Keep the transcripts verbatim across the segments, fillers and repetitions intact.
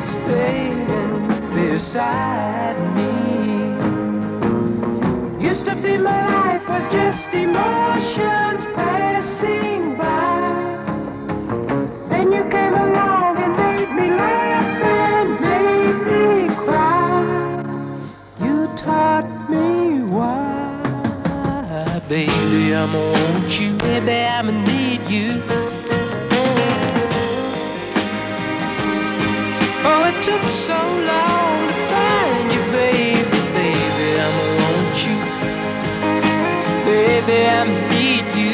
staying beside me. Used to be my life was just emotions passing by. Then you came along and made me laugh and made me cry. You taught me why. Baby, I'ma want you. Baby, I'ma need you. Oh, it took so long to find you, baby, baby, I'ma want you. Baby, I'ma need you.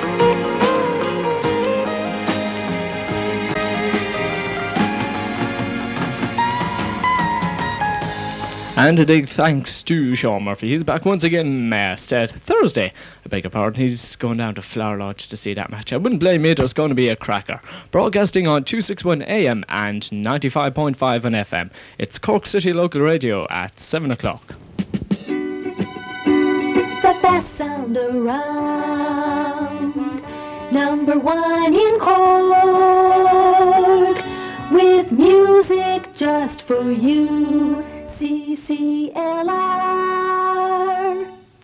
And a big thanks to Sean Murphy. He's back once again uh, said Thursday. I beg your pardon. He's going down to Flower Lodge to see that match. I wouldn't blame it. It's going to be a cracker. Broadcasting on two sixty-one A M and ninety-five point five on F M. It's Cork City Local Radio at seven o'clock. The best sound around. Number one in Cork. With music just for you. C C L R.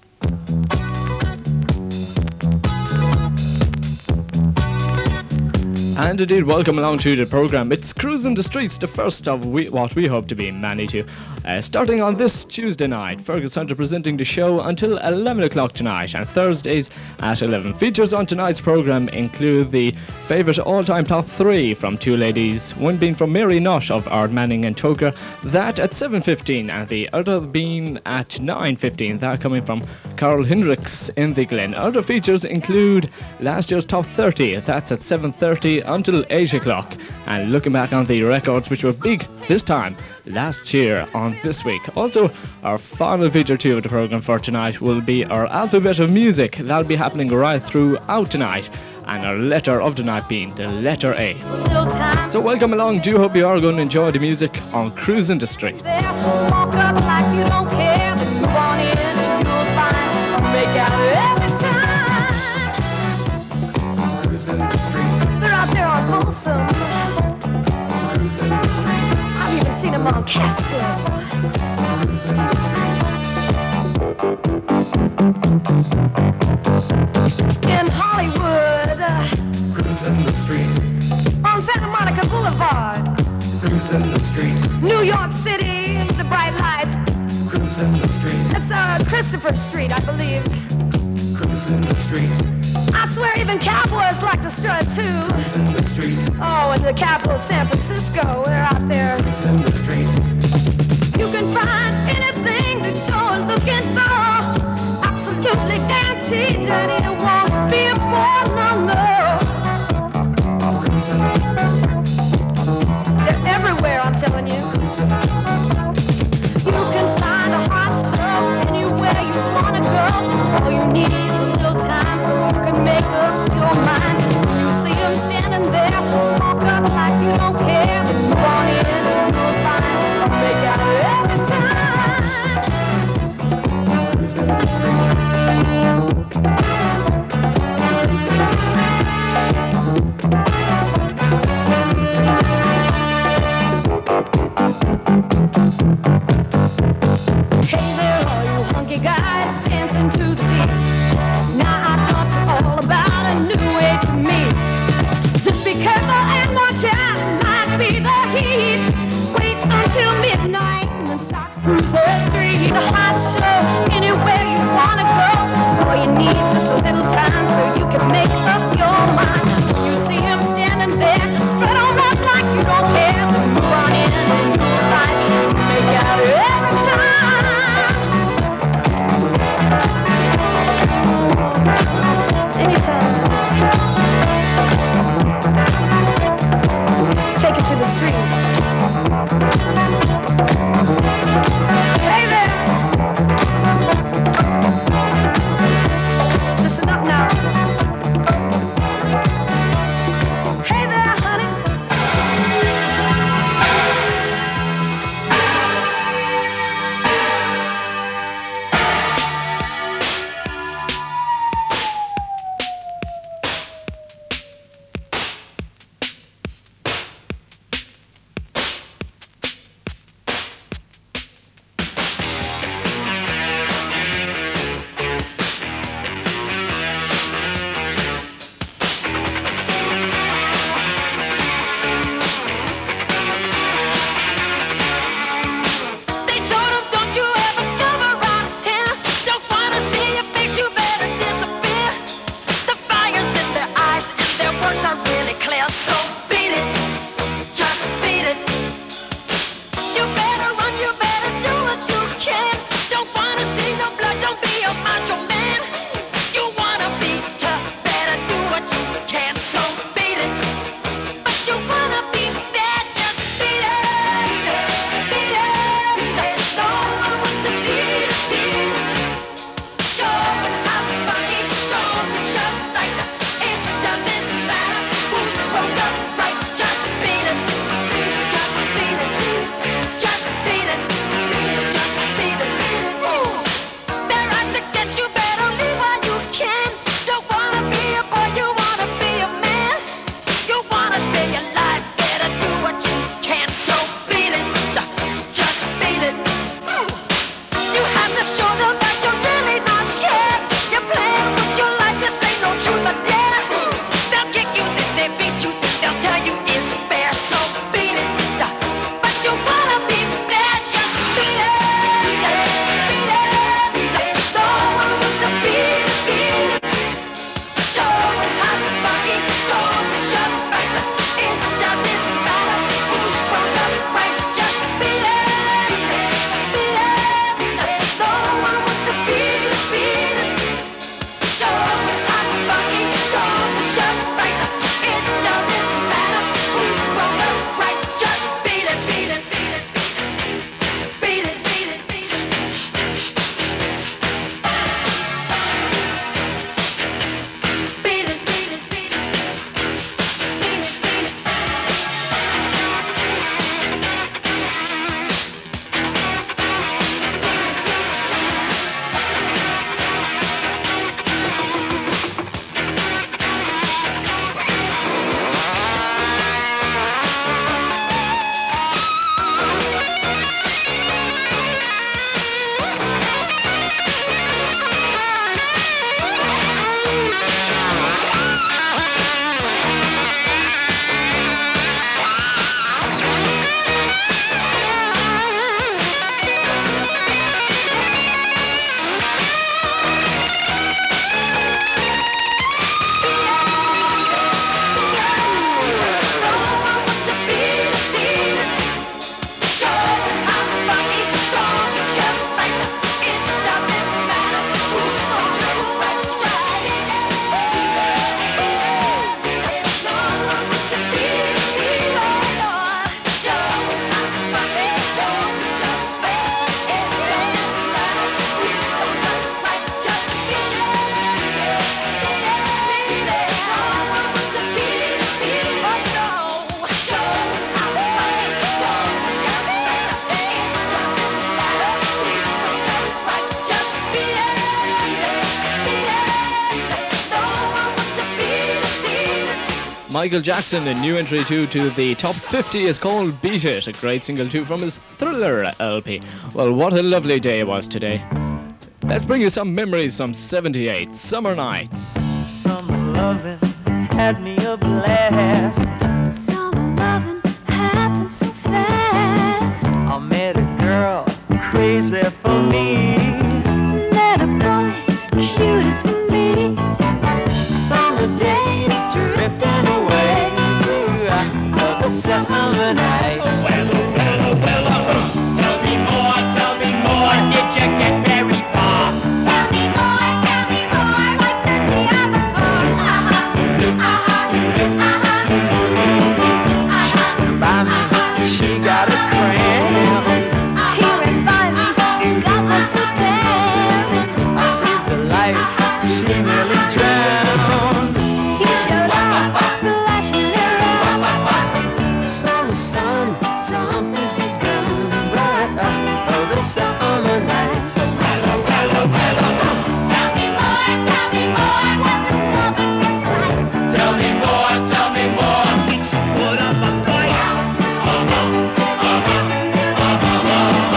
And indeed, welcome along to the programme. It's Cruising the Streets, the first of we, what we hope to be many to. Uh, starting on this Tuesday night, Fergus Hunter presenting the show until eleven o'clock tonight, and Thursdays at eleven. Features on tonight's programme include the favourite all-time top three from two ladies, one being from Mary Nutt of Ard Manning and Toker, that at seven fifteen, and the other being at nine fifteen, that coming from Carl Hendricks in the Glen. Other features include last year's top thirty, that's at seven thirty until eight o'clock. And looking back on the records which were big this time last year on this week. Also, our final feature two of the programme for tonight will be our alphabet of music. That'll be happening right throughout tonight. And our letter of the night being the letter A. So welcome along. Do hope you are going to enjoy the music on Cruising the Streets. Walk up like you don't care, then move on in and you'll find I'll make out every time. They're out there on Folsom. I've even seen them on Castro. In Hollywood, Cruising the street, on Santa Monica Boulevard, cruising the street, New York City, the bright lights. cruising the street, That's uh, Christopher Street, I believe. cruising the street, I swear even cowboys like to strut too. cruising the street, Oh, and the capital of San Francisco, they're out there. cruising the street. You can find anything that you're looking for. Absolutely guaranteed that it won't be a boy, no, no. They're everywhere, I'm telling you. You can find a hot show anywhere you want to go. All you need is a little time so you can make up your mind. You see them standing there, walk up like you don't care. Move on in and you'll find I'll make out every time. Hey there, all you hunky guys dancing to the beat. Now I taught you all about a new way to meet. Just be careful and watch out, it might be the heat. Wait until midnight and then start to cruise the street. A hot show anywhere you wanna go. All you need is just a little time so you can make up your mind. You see him standing there, just strut on up like you don't care. Then move on in and you'll find make out every time. Anytime. Let's take it to the streets. Hey there! Listen up now. Hey there, honey. Michael Jackson, a new entry too to the top fifty, is called Beat It, a great single too from his Thriller L P. Well, what a lovely day it was today. Let's bring you some memories from seventy-eight, Summer Nights. Summer loving had me a blast. Summer loving happened so fast. I met a girl crazy for me. Met a boy cute as can be. Summer days drifting away to uh, the summer nights. Well, well, well, uh, tell me more, tell me more. Did you get very far? Tell me more, tell me more. Like this the other before. Uh-huh, uh-huh, uh-huh. She stood by me, she got a cramp. He ran by me, God bless her damn. I saved her life, she nearly drowned. He showed up, splashing around. Summer sun, something's begun. Right up of the summer nights. Well, well, well, Tell me more, tell me more. Was it love at first sight? tell me more, tell me more. Did you put up a fight? Uh-huh, uh-huh, uh-huh,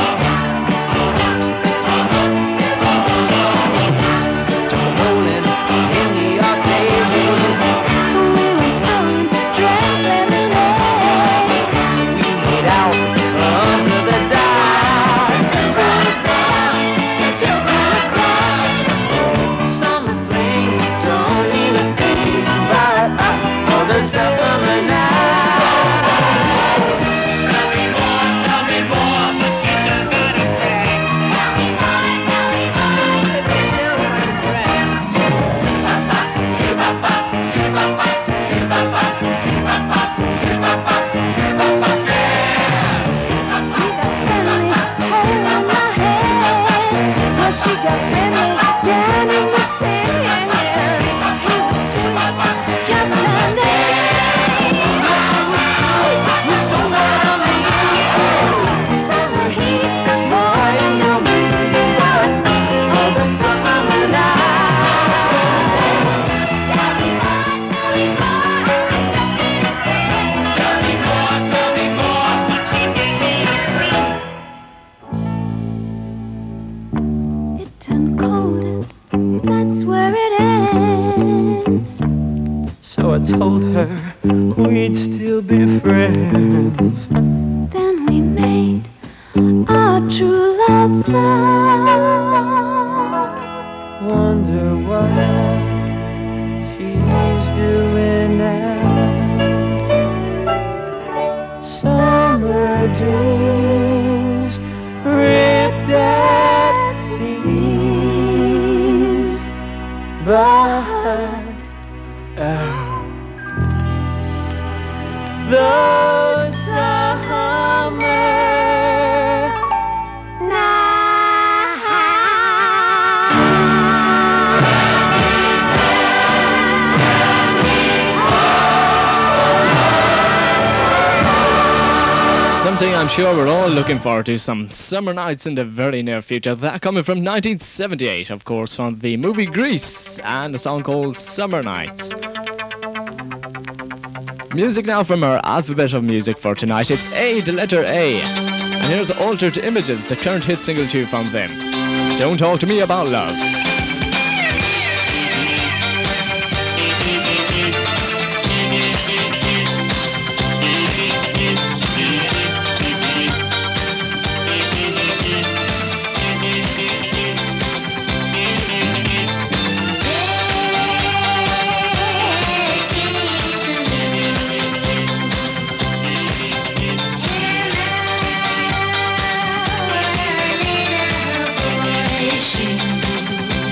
Rolling in the arcade. We went strolling, drank lemonade. We made out under the dark. Rose down, children of crowd. Summer flame don't mean a thing, but uh, oh, the summer night. tell me more, tell me more. But you done got a crack. Tell me more, tell me more. If you're still trying to drag. You got friendly, holding my hand. Well, she got friendly, down in the sand. He was sweet, just under ten. She was good, with the light on me. Summer heat, more than no moon. Oh, the summer nights. Tell me more, tell me more. I just need a thing. Tell me more, tell me more. But she gave me a ring. It turned cold, that's where it ends. So I told her we'd still be friends. Then we made our true love vow. Wonder what she's doing now. Summer dreams ripped at seams, but oh, the summer Something I'm sure we're all looking forward to, some summer nights in the very near future. That coming from nineteen seventy-eight, of course, from the movie Grease, and a song called Summer Nights. Music now from our alphabet of music for tonight. It's A, the letter A. And here's Altered Images, the current hit single too from them. Don't Talk to Me About Love. And I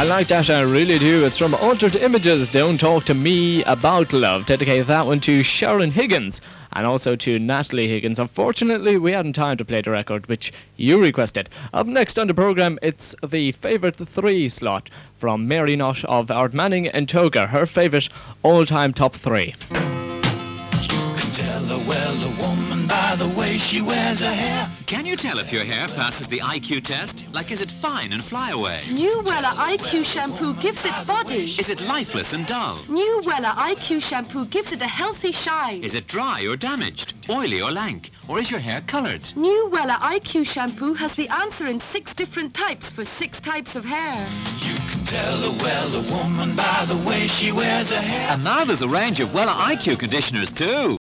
like that, I really do. It's from Altered Images, Don't Talk to Me About Love. Dedicate that one to Sharon Higgins and also to Natalie Higgins. Unfortunately, we hadn't time to play the record, which you requested. Up next on the programme, it's the favourite three slot from Mary Knott of Ardmanning and Toga, her favourite all-time top three. Tell a well a woman by the way she wears her hair. Can you tell if your hair passes the I Q test? Like, is it fine and fly away? New Wella I Q shampoo gives it body. Is it lifeless and dull? New Wella I Q shampoo gives it a healthy shine. Is it dry or damaged? Oily or lank? Or is your hair coloured? New Wella I Q shampoo has the answer in six different types for six types of hair. You can tell a well a woman by the way she wears her hair. And now there's a range of Wella I Q conditioners too.